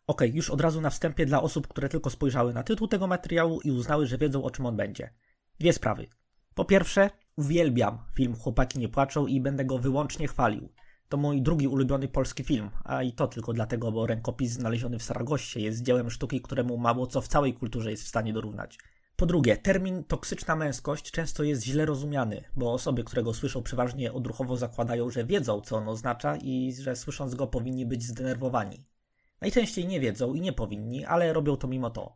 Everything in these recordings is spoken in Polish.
Okej, już od razu na wstępie dla osób, które tylko spojrzały na tytuł tego materiału i uznały, że wiedzą, o czym on będzie. Dwie sprawy. Po pierwsze, uwielbiam film Chłopaki nie płaczą i będę go wyłącznie chwalił. To mój drugi ulubiony polski film, a i to tylko dlatego, bo Rękopis znaleziony w Saragossie jest dziełem sztuki, któremu mało co w całej kulturze jest w stanie dorównać. Po drugie, termin toksyczna męskość często jest źle rozumiany, bo osoby, które go słyszą, przeważnie odruchowo zakładają, że wiedzą, co on oznacza i że słysząc go powinni być zdenerwowani. Najczęściej nie wiedzą i nie powinni, ale robią to mimo to.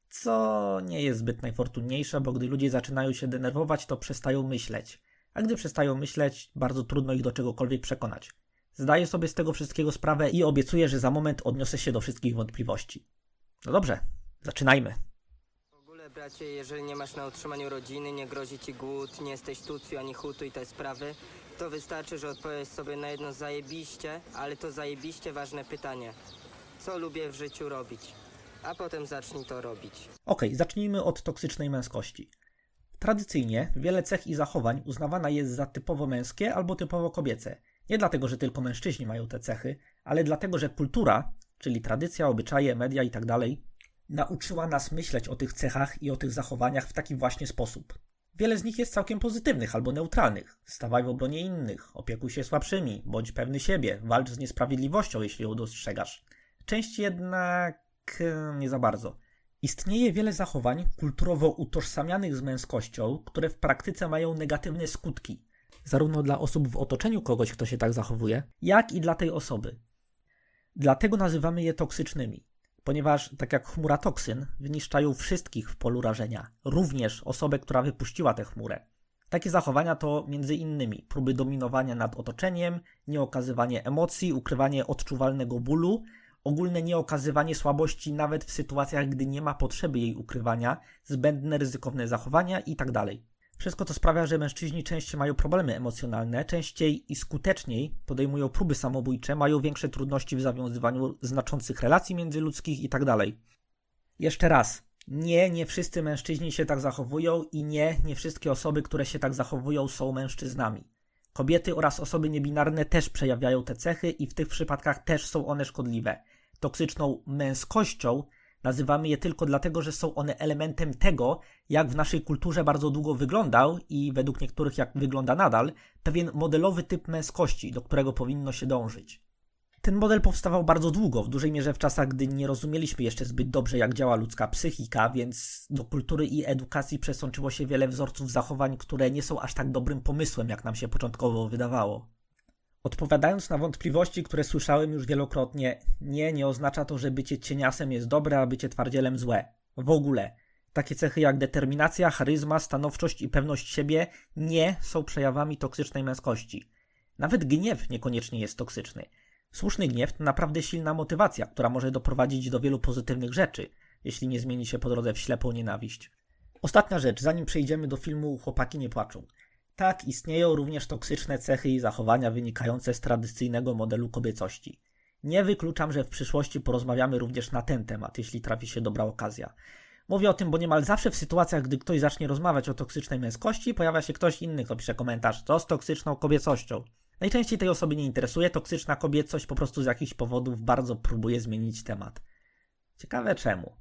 Co nie jest zbyt najfortunniejsze, bo gdy ludzie zaczynają się denerwować, to przestają myśleć. A gdy przestają myśleć, bardzo trudno ich do czegokolwiek przekonać. Zdaję sobie z tego wszystkiego sprawę i obiecuję, że za moment odniosę się do wszystkich wątpliwości. No dobrze, zaczynajmy. W ogóle, bracie, jeżeli nie masz na utrzymaniu rodziny, nie grozi ci głód, nie jesteś tucju ani hutu i te sprawy, to wystarczy, że odpowiesz sobie na jedno zajebiście, ale to zajebiście ważne pytanie. Co lubię w życiu robić? A potem zacznij to robić. Okej, zacznijmy od toksycznej męskości. Tradycyjnie wiele cech i zachowań uznawana jest za typowo męskie albo typowo kobiece. Nie dlatego, że tylko mężczyźni mają te cechy, ale dlatego, że kultura, czyli tradycja, obyczaje, media itd. nauczyła nas myśleć o tych cechach i o tych zachowaniach w taki właśnie sposób. Wiele z nich jest całkiem pozytywnych albo neutralnych. Stawaj w obronie innych, opiekuj się słabszymi, bądź pewny siebie, walcz z niesprawiedliwością, jeśli ją dostrzegasz. Część jednak nie za bardzo. Istnieje wiele zachowań kulturowo utożsamianych z męskością, które w praktyce mają negatywne skutki. Zarówno dla osób w otoczeniu kogoś, kto się tak zachowuje, jak i dla tej osoby. Dlatego nazywamy je toksycznymi. Ponieważ, tak jak chmura toksyn, wyniszczają wszystkich w polu rażenia, również osobę, która wypuściła tę chmurę. Takie zachowania to m.in. próby dominowania nad otoczeniem, nieokazywanie emocji, ukrywanie odczuwalnego bólu, ogólne nieokazywanie słabości nawet w sytuacjach, gdy nie ma potrzeby jej ukrywania, zbędne, ryzykowne zachowania itd. Wszystko to sprawia, że mężczyźni częściej mają problemy emocjonalne, częściej i skuteczniej podejmują próby samobójcze, mają większe trudności w zawiązywaniu znaczących relacji międzyludzkich itd. Jeszcze raz, nie wszyscy mężczyźni się tak zachowują i nie wszystkie osoby, które się tak zachowują, są mężczyznami. Kobiety oraz osoby niebinarne też przejawiają te cechy i w tych przypadkach też są one szkodliwe. Toksyczną męskością nazywamy je tylko dlatego, że są one elementem tego, jak w naszej kulturze bardzo długo wyglądał i według niektórych jak wygląda nadal, pewien modelowy typ męskości, do którego powinno się dążyć. Ten model powstawał bardzo długo, w dużej mierze w czasach, gdy nie rozumieliśmy jeszcze zbyt dobrze, jak działa ludzka psychika, więc do kultury i edukacji przesączyło się wiele wzorców zachowań, które nie są aż tak dobrym pomysłem, jak nam się początkowo wydawało. Odpowiadając na wątpliwości, które słyszałem już wielokrotnie, nie oznacza to, że bycie cieniasem jest dobre, a bycie twardzielem złe. W ogóle. Takie cechy jak determinacja, charyzma, stanowczość i pewność siebie nie są przejawami toksycznej męskości. Nawet gniew niekoniecznie jest toksyczny. Słuszny gniew to naprawdę silna motywacja, która może doprowadzić do wielu pozytywnych rzeczy, jeśli nie zmieni się po drodze w ślepą nienawiść. Ostatnia rzecz, zanim przejdziemy do filmu Chłopaki nie płaczą. Tak, istnieją również toksyczne cechy i zachowania wynikające z tradycyjnego modelu kobiecości. Nie wykluczam, że w przyszłości porozmawiamy również na ten temat, jeśli trafi się dobra okazja. Mówię o tym, bo niemal zawsze w sytuacjach, gdy ktoś zacznie rozmawiać o toksycznej męskości, pojawia się ktoś inny, kto pisze komentarz, co z toksyczną kobiecością. Najczęściej tej osoby nie interesuje toksyczna kobiecość, po prostu z jakichś powodów bardzo próbuje zmienić temat. Ciekawe czemu.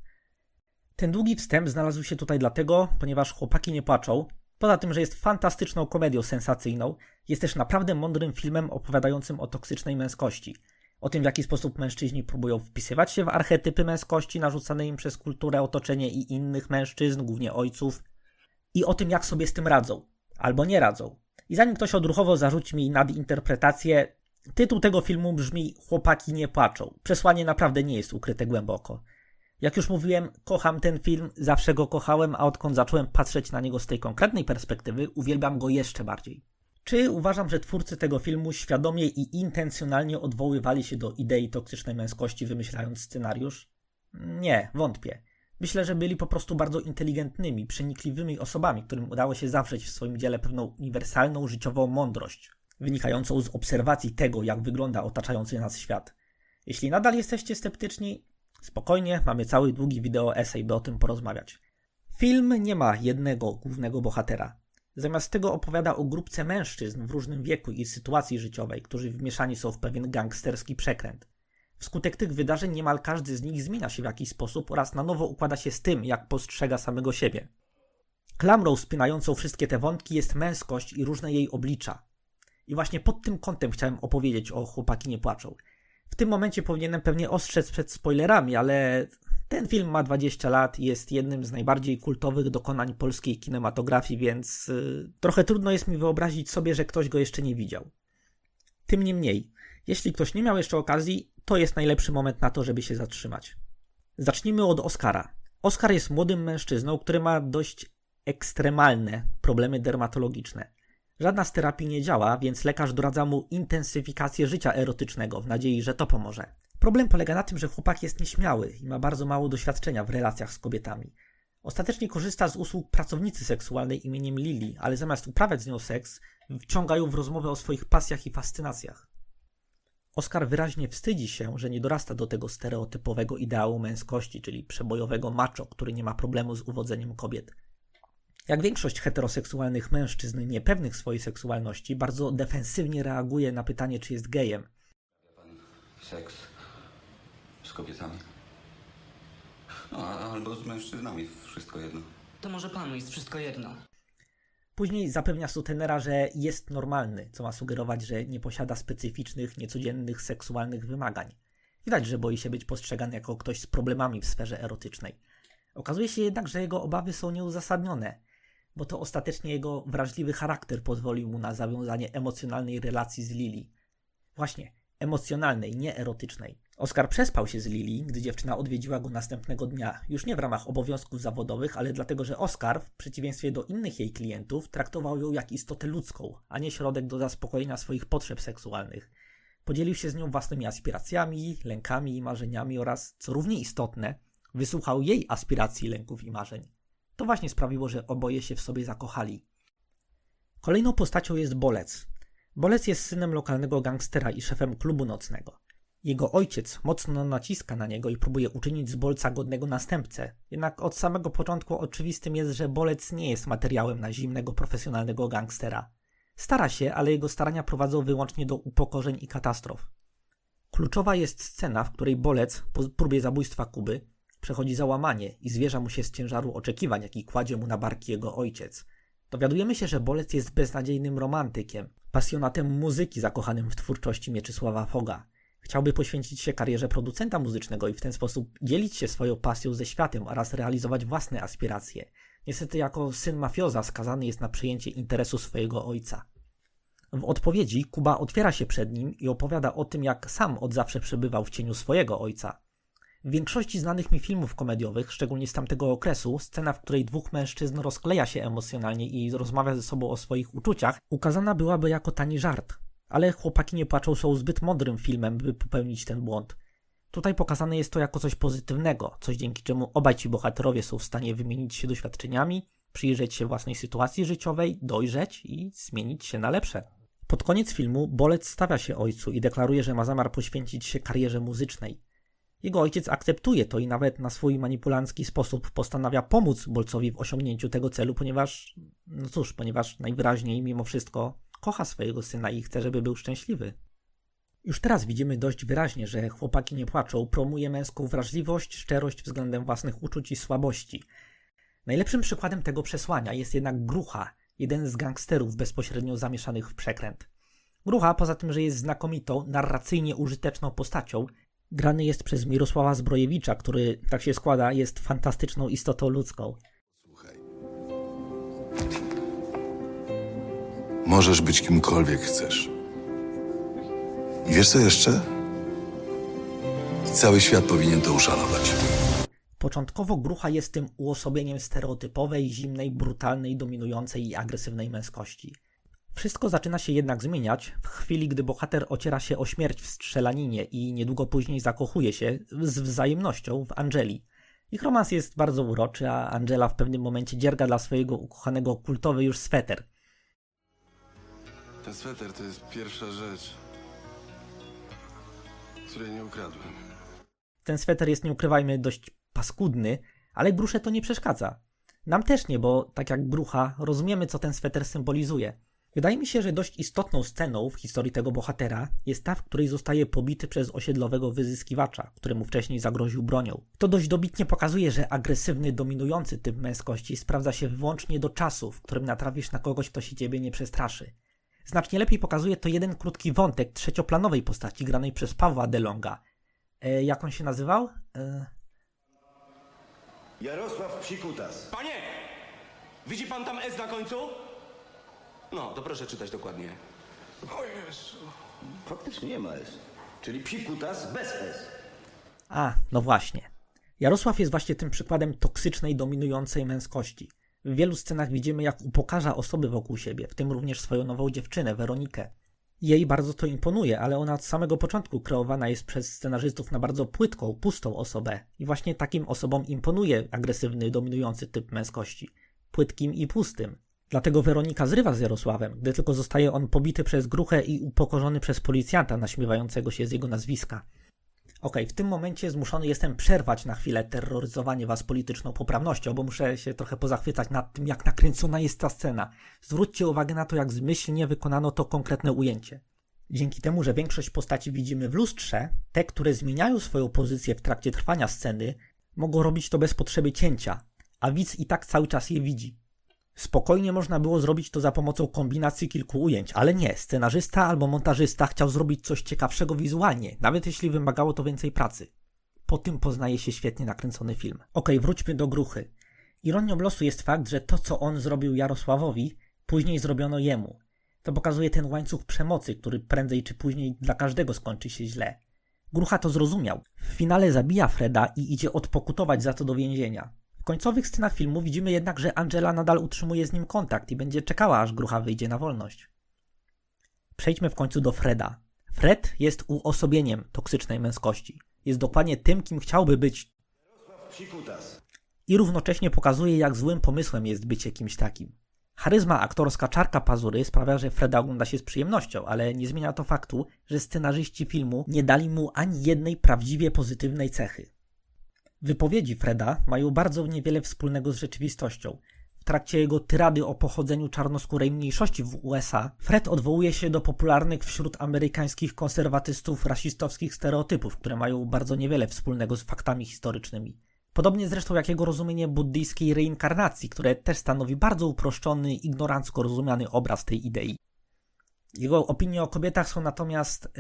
Ten długi wstęp znalazł się tutaj dlatego, ponieważ Chłopaki nie płaczą, poza tym, że jest fantastyczną komedią sensacyjną, jest też naprawdę mądrym filmem opowiadającym o toksycznej męskości. O tym, w jaki sposób mężczyźni próbują wpisywać się w archetypy męskości narzucane im przez kulturę, otoczenie i innych mężczyzn, głównie ojców. I o tym, jak sobie z tym radzą. Albo nie radzą. I zanim ktoś odruchowo zarzuci mi nadinterpretację, tytuł tego filmu brzmi Chłopaki nie płaczą. Przesłanie naprawdę nie jest ukryte głęboko. Jak już mówiłem, kocham ten film, zawsze go kochałem, a odkąd zacząłem patrzeć na niego z tej konkretnej perspektywy, uwielbiam go jeszcze bardziej. Czy uważam, że twórcy tego filmu świadomie i intencjonalnie odwoływali się do idei toksycznej męskości, wymyślając scenariusz? Nie, wątpię. Myślę, że byli po prostu bardzo inteligentnymi, przenikliwymi osobami, którym udało się zawrzeć w swoim dziele pewną uniwersalną życiową mądrość, wynikającą z obserwacji tego, jak wygląda otaczający nas świat. Jeśli nadal jesteście sceptyczni, spokojnie, mamy cały długi wideo essay, by o tym porozmawiać. Film nie ma jednego głównego bohatera. Zamiast tego opowiada o grupce mężczyzn w różnym wieku i sytuacji życiowej, którzy wmieszani są w pewien gangsterski przekręt. Wskutek tych wydarzeń niemal każdy z nich zmienia się w jakiś sposób oraz na nowo układa się z tym, jak postrzega samego siebie. Klamrą spinającą wszystkie te wątki jest męskość i różne jej oblicza. I właśnie pod tym kątem chciałem opowiedzieć o Chłopaki nie płaczą. W tym momencie powinienem pewnie ostrzec przed spoilerami, ale ten film ma 20 lat i jest jednym z najbardziej kultowych dokonań polskiej kinematografii, więc trochę trudno jest mi wyobrazić sobie, że ktoś go jeszcze nie widział. Tym niemniej, jeśli ktoś nie miał jeszcze okazji, to jest najlepszy moment na to, żeby się zatrzymać. Zacznijmy od Oscara. Oscar jest młodym mężczyzną, który ma dość ekstremalne problemy dermatologiczne. Żadna z terapii nie działa, więc lekarz doradza mu intensyfikację życia erotycznego w nadziei, że to pomoże. Problem polega na tym, że chłopak jest nieśmiały i ma bardzo mało doświadczenia w relacjach z kobietami. Ostatecznie korzysta z usług pracownicy seksualnej imieniem Lily, ale zamiast uprawiać z nią seks, wciągają w rozmowę o swoich pasjach i fascynacjach. Oscar wyraźnie wstydzi się, że nie dorasta do tego stereotypowego ideału męskości, czyli przebojowego macho, który nie ma problemu z uwodzeniem kobiet. Jak większość heteroseksualnych mężczyzn niepewnych swojej seksualności, bardzo defensywnie reaguje na pytanie, czy jest gejem. Seks z kobietami? No, albo z mężczyznami, wszystko jedno. To może panu jest wszystko jedno. Później zapewnia sutenera, że jest normalny, co ma sugerować, że nie posiada specyficznych, niecodziennych seksualnych wymagań. Widać, że boi się być postrzegany jako ktoś z problemami w sferze erotycznej. Okazuje się jednak, że jego obawy są nieuzasadnione, bo to ostatecznie jego wrażliwy charakter pozwolił mu na zawiązanie emocjonalnej relacji z Lily. Właśnie, emocjonalnej, nie erotycznej. Oscar przespał się z Lily, gdy dziewczyna odwiedziła go następnego dnia, już nie w ramach obowiązków zawodowych, ale dlatego, że Oscar, w przeciwieństwie do innych jej klientów, traktował ją jak istotę ludzką, a nie środek do zaspokojenia swoich potrzeb seksualnych. Podzielił się z nią własnymi aspiracjami, lękami i marzeniami oraz, co równie istotne, wysłuchał jej aspiracji, lęków i marzeń. To właśnie sprawiło, że oboje się w sobie zakochali. Kolejną postacią jest Bolec. Bolec jest synem lokalnego gangstera i szefem klubu nocnego. Jego ojciec mocno naciska na niego i próbuje uczynić z Bolca godnego następcę. Jednak od samego początku oczywistym jest, że Bolec nie jest materiałem na zimnego, profesjonalnego gangstera. Stara się, ale jego starania prowadzą wyłącznie do upokorzeń i katastrof. Kluczowa jest scena, w której Bolec po próbie zabójstwa Kuby przechodzi załamanie i zwierza mu się z ciężaru oczekiwań, jaki kładzie mu na barki jego ojciec. Dowiadujemy się, że Bolec jest beznadziejnym romantykiem, pasjonatem muzyki zakochanym w twórczości Mieczysława Foga. Chciałby poświęcić się karierze producenta muzycznego i w ten sposób dzielić się swoją pasją ze światem oraz realizować własne aspiracje. Niestety jako syn mafioza skazany jest na przyjęcie interesu swojego ojca. W odpowiedzi Kuba otwiera się przed nim i opowiada o tym, jak sam od zawsze przebywał w cieniu swojego ojca. W większości znanych mi filmów komediowych, szczególnie z tamtego okresu, scena, w której dwóch mężczyzn rozkleja się emocjonalnie i rozmawia ze sobą o swoich uczuciach, ukazana byłaby jako tani żart. Ale Chłopaki nie płaczą są zbyt mądrym filmem, by popełnić ten błąd. Tutaj pokazane jest to jako coś pozytywnego, coś dzięki czemu obaj ci bohaterowie są w stanie wymienić się doświadczeniami, przyjrzeć się własnej sytuacji życiowej, dojrzeć i zmienić się na lepsze. Pod koniec filmu Bolec stawia się ojcu i deklaruje, że ma zamiar poświęcić się karierze muzycznej. Jego ojciec akceptuje to i nawet na swój manipulancki sposób postanawia pomóc Bolcowi w osiągnięciu tego celu, ponieważ najwyraźniej mimo wszystko kocha swojego syna i chce, żeby był szczęśliwy. Już teraz widzimy dość wyraźnie, że Chłopaki nie płaczą promuje męską wrażliwość, szczerość względem własnych uczuć i słabości. Najlepszym przykładem tego przesłania jest jednak Grucha, jeden z gangsterów bezpośrednio zamieszanych w przekręt. Grucha, poza tym, że jest znakomitą, narracyjnie użyteczną postacią, grany jest przez Mirosława Zbrojewicza, który, tak się składa, jest fantastyczną istotą ludzką. Słuchaj. Możesz być kimkolwiek chcesz. I wiesz co jeszcze? Cały świat powinien to uszanować. Początkowo Grucha jest tym uosobieniem stereotypowej, zimnej, brutalnej, dominującej i agresywnej męskości. Wszystko zaczyna się jednak zmieniać w chwili, gdy bohater ociera się o śmierć w strzelaninie i niedługo później zakochuje się z wzajemnością w Angeli. Ich romans jest bardzo uroczy, a Angela w pewnym momencie dzierga dla swojego ukochanego kultowy już sweter. Ten sweter to jest pierwsza rzecz, której nie ukradłem. Ten sweter jest, nie ukrywajmy, dość paskudny, ale Grusze to nie przeszkadza. Nam też nie, bo tak jak Grucha rozumiemy, co ten sweter symbolizuje. Wydaje mi się, że dość istotną sceną w historii tego bohatera jest ta, w której zostaje pobity przez osiedlowego wyzyskiwacza, któremu wcześniej zagroził bronią. To dość dobitnie pokazuje, że agresywny, dominujący typ męskości sprawdza się wyłącznie do czasu, w którym natrafisz na kogoś, kto się ciebie nie przestraszy. Znacznie lepiej pokazuje to jeden krótki wątek trzecioplanowej postaci granej przez Pawła DeLonga. Jak on się nazywał? Jarosław Psikutas. Panie! Widzi pan tam S na końcu? No, to proszę czytać dokładnie. O Jezu. Faktycznie nie ma S. Czyli Psikutas bez S. No właśnie. Jarosław jest właśnie tym przykładem toksycznej, dominującej męskości. W wielu scenach widzimy, jak upokarza osoby wokół siebie, w tym również swoją nową dziewczynę, Weronikę. Jej bardzo to imponuje, ale ona od samego początku kreowana jest przez scenarzystów na bardzo płytką, pustą osobę. I właśnie takim osobom imponuje agresywny, dominujący typ męskości. Płytkim i pustym. Dlatego Weronika zrywa z Jarosławem, gdy tylko zostaje on pobity przez Gruchę i upokorzony przez policjanta naśmiewającego się z jego nazwiska. W tym momencie zmuszony jestem przerwać na chwilę terroryzowanie was polityczną poprawnością, bo muszę się trochę pozachwycać nad tym, jak nakręcona jest ta scena. Zwróćcie uwagę na to, jak zmyślnie wykonano to konkretne ujęcie. Dzięki temu, że większość postaci widzimy w lustrze, te, które zmieniają swoją pozycję w trakcie trwania sceny, mogą robić to bez potrzeby cięcia, a widz i tak cały czas je widzi. Spokojnie można było zrobić to za pomocą kombinacji kilku ujęć, ale nie, scenarzysta albo montażysta chciał zrobić coś ciekawszego wizualnie, nawet jeśli wymagało to więcej pracy. Po tym poznaje się świetnie nakręcony film. Wróćmy do Gruchy. Ironią losu jest fakt, że to, co on zrobił Jarosławowi, później zrobiono jemu. To pokazuje ten łańcuch przemocy, który prędzej czy później dla każdego skończy się źle. Grucha to zrozumiał. W finale zabija Freda i idzie odpokutować za to do więzienia. W końcowych scenach filmu widzimy jednak, że Angela nadal utrzymuje z nim kontakt i będzie czekała, aż Grucha wyjdzie na wolność. Przejdźmy w końcu do Freda. Fred jest uosobieniem toksycznej męskości. Jest dokładnie tym, kim chciałby być. I równocześnie pokazuje, jak złym pomysłem jest bycie kimś takim. Charyzma aktorska Czarka Pazury sprawia, że Freda ogląda się z przyjemnością, ale nie zmienia to faktu, że scenarzyści filmu nie dali mu ani jednej prawdziwie pozytywnej cechy. Wypowiedzi Freda mają bardzo niewiele wspólnego z rzeczywistością. W trakcie jego tyrady o pochodzeniu czarnoskórej mniejszości w USA, Fred odwołuje się do popularnych wśród amerykańskich konserwatystów rasistowskich stereotypów, które mają bardzo niewiele wspólnego z faktami historycznymi. Podobnie zresztą jak jego rozumienie buddyjskiej reinkarnacji, które też stanowi bardzo uproszczony, ignorancko rozumiany obraz tej idei. Jego opinie o kobietach są natomiast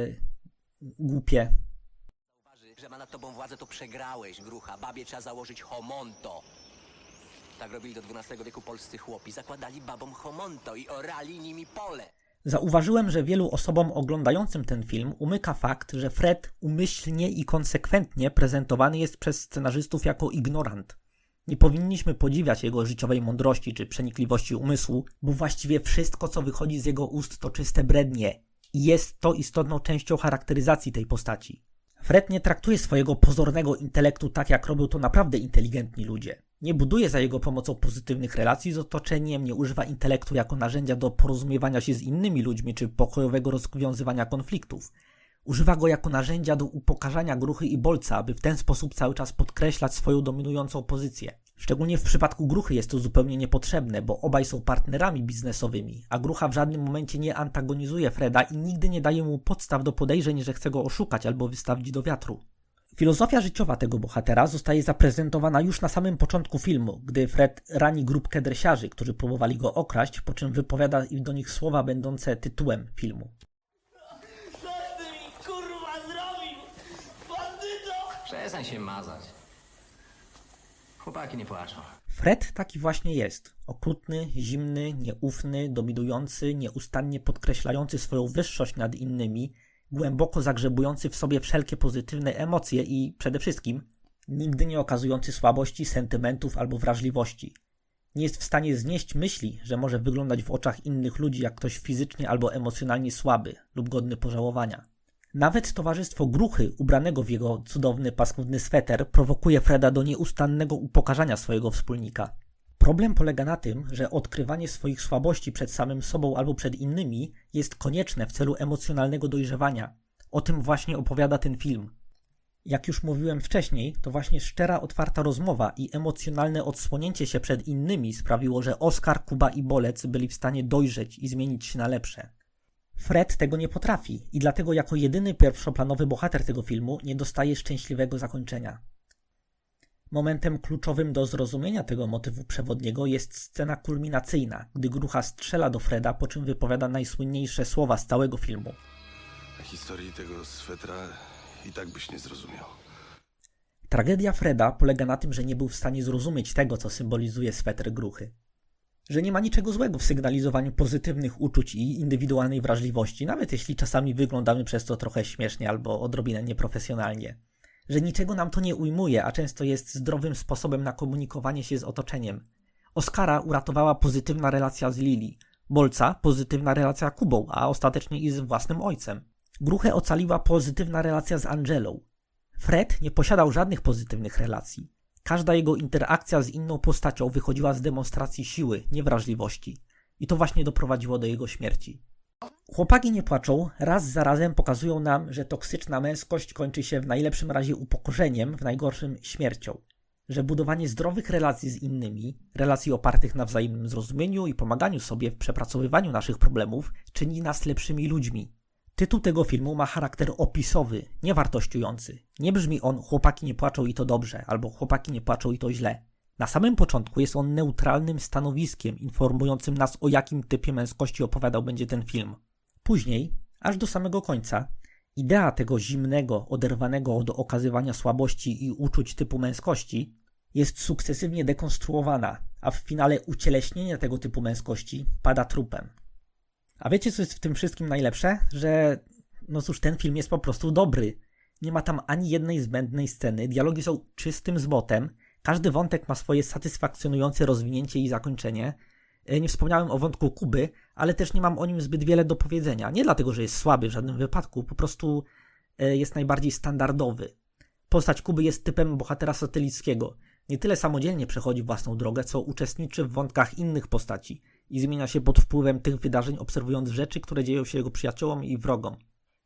głupie. Że ma nad tobą władzę, to przegrałeś, Grucha. Babie trzeba założyć homonto. Tak robili do XII wieku polscy chłopi. Zakładali babom homonto i orali nimi pole. Zauważyłem, że wielu osobom oglądającym ten film umyka fakt, że Fred umyślnie i konsekwentnie prezentowany jest przez scenarzystów jako ignorant. Nie powinniśmy podziwiać jego życiowej mądrości czy przenikliwości umysłu, bo właściwie wszystko, co wychodzi z jego ust, to czyste brednie. I jest to istotną częścią charakteryzacji tej postaci. Fred nie traktuje swojego pozornego intelektu tak, jak robią to naprawdę inteligentni ludzie. Nie buduje za jego pomocą pozytywnych relacji z otoczeniem, nie używa intelektu jako narzędzia do porozumiewania się z innymi ludźmi czy pokojowego rozwiązywania konfliktów. Używa go jako narzędzia do upokarzania Gruchy i Bolca, aby w ten sposób cały czas podkreślać swoją dominującą pozycję. Szczególnie w przypadku Gruchy jest to zupełnie niepotrzebne, bo obaj są partnerami biznesowymi, a Grucha w żadnym momencie nie antagonizuje Freda i nigdy nie daje mu podstaw do podejrzeń, że chce go oszukać albo wystawić do wiatru. Filozofia życiowa tego bohatera zostaje zaprezentowana już na samym początku filmu, gdy Fred rani grupkę dresiarzy, którzy próbowali go okraść, po czym wypowiada do nich słowa będące tytułem filmu. Co ty mi, kurwa, zrobił? Bandyto! Przestań się mazać. Chłopaki nie płaczą. Fred taki właśnie jest. Okrutny, zimny, nieufny, dominujący, nieustannie podkreślający swoją wyższość nad innymi, głęboko zagrzebujący w sobie wszelkie pozytywne emocje i, przede wszystkim, nigdy nie okazujący słabości, sentymentów albo wrażliwości. Nie jest w stanie znieść myśli, że może wyglądać w oczach innych ludzi jak ktoś fizycznie albo emocjonalnie słaby lub godny pożałowania. Nawet towarzystwo Gruchy, ubranego w jego cudowny, paskudny sweter, prowokuje Freda do nieustannego upokarzania swojego wspólnika. Problem polega na tym, że odkrywanie swoich słabości przed samym sobą albo przed innymi jest konieczne w celu emocjonalnego dojrzewania. O tym właśnie opowiada ten film. Jak już mówiłem wcześniej, to właśnie szczera, otwarta rozmowa i emocjonalne odsłonięcie się przed innymi sprawiło, że Oskar, Kuba i Bolec byli w stanie dojrzeć i zmienić się na lepsze. Fred tego nie potrafi i dlatego jako jedyny pierwszoplanowy bohater tego filmu nie dostaje szczęśliwego zakończenia. Momentem kluczowym do zrozumienia tego motywu przewodniego jest scena kulminacyjna, gdy Grucha strzela do Freda, po czym wypowiada najsłynniejsze słowa z całego filmu. Historii tego swetra i tak byś nie zrozumiał. Tragedia Freda polega na tym, że nie był w stanie zrozumieć tego, co symbolizuje sweter Gruchy. Że nie ma niczego złego w sygnalizowaniu pozytywnych uczuć i indywidualnej wrażliwości, nawet jeśli czasami wyglądamy przez to trochę śmiesznie albo odrobinę nieprofesjonalnie. Że niczego nam to nie ujmuje, a często jest zdrowym sposobem na komunikowanie się z otoczeniem. Oskara uratowała pozytywna relacja z Lili, Bolca pozytywna relacja z Kubą, a ostatecznie i z własnym ojcem. Gruchę ocaliła pozytywna relacja z Angelą. Fred nie posiadał żadnych pozytywnych relacji. Każda jego interakcja z inną postacią wychodziła z demonstracji siły, niewrażliwości. I to właśnie doprowadziło do jego śmierci. Chłopaki nie płaczą raz za razem pokazują nam, że toksyczna męskość kończy się w najlepszym razie upokorzeniem, w najgorszym śmiercią. Że budowanie zdrowych relacji z innymi, relacji opartych na wzajemnym zrozumieniu i pomaganiu sobie w przepracowywaniu naszych problemów, czyni nas lepszymi ludźmi. Tytuł tego filmu ma charakter opisowy, nie wartościujący. Nie brzmi on chłopaki nie płaczą i to dobrze, albo chłopaki nie płaczą i to źle. Na samym początku jest on neutralnym stanowiskiem informującym nas, o jakim typie męskości opowiadał będzie ten film. Później, aż do samego końca, idea tego zimnego, oderwanego od okazywania słabości i uczuć typu męskości jest sukcesywnie dekonstruowana, a w finale ucieleśnienie tego typu męskości pada trupem. A wiecie, co jest w tym wszystkim najlepsze? Że, no cóż, ten film jest po prostu dobry. Nie ma tam ani jednej zbędnej sceny, dialogi są czystym zbotem, każdy wątek ma swoje satysfakcjonujące rozwinięcie i zakończenie. Nie wspomniałem o wątku Kuby, ale też nie mam o nim zbyt wiele do powiedzenia. Nie dlatego, że jest słaby w żadnym wypadku, po prostu jest najbardziej standardowy. Postać Kuby jest typem bohatera satelickiego. Nie tyle samodzielnie przechodzi własną drogę, co uczestniczy w wątkach innych postaci i zmienia się pod wpływem tych wydarzeń, obserwując rzeczy, które dzieją się jego przyjaciołom i wrogom.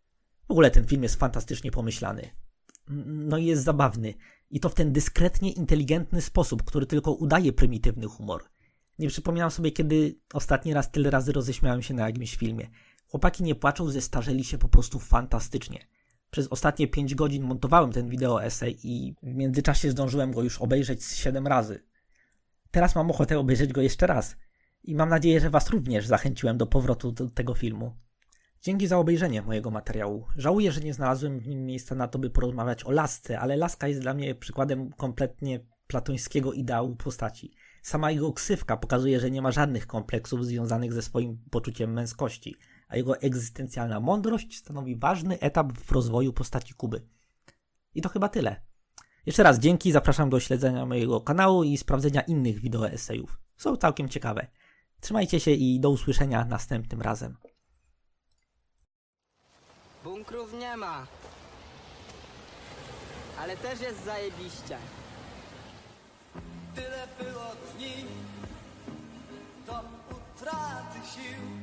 W ogóle ten film jest fantastycznie pomyślany. No i jest zabawny. I to w ten dyskretnie inteligentny sposób, który tylko udaje prymitywny humor. Nie przypominam sobie, kiedy ostatni raz tyle razy roześmiałem się na jakimś filmie. Chłopaki nie płaczą, zestarzeli się po prostu fantastycznie. Przez ostatnie 5 godzin montowałem ten wideo esej i w międzyczasie zdążyłem go już obejrzeć z 7 razy. Teraz mam ochotę obejrzeć go jeszcze raz. I mam nadzieję, że Was również zachęciłem do powrotu do tego filmu. Dzięki za obejrzenie mojego materiału. Żałuję, że nie znalazłem w nim miejsca na to, by porozmawiać o lasce, ale laska jest dla mnie przykładem kompletnie platońskiego ideału postaci. Sama jego ksywka pokazuje, że nie ma żadnych kompleksów związanych ze swoim poczuciem męskości, a jego egzystencjalna mądrość stanowi ważny etap w rozwoju postaci Kuby. I to chyba tyle. Jeszcze raz dzięki, zapraszam do śledzenia mojego kanału i sprawdzenia innych wideo esejów. Są całkiem ciekawe. Trzymajcie się i do usłyszenia następnym razem. Bunkrów nie ma. Ale też jest zajebiście. Tyle było dni do utraty sił.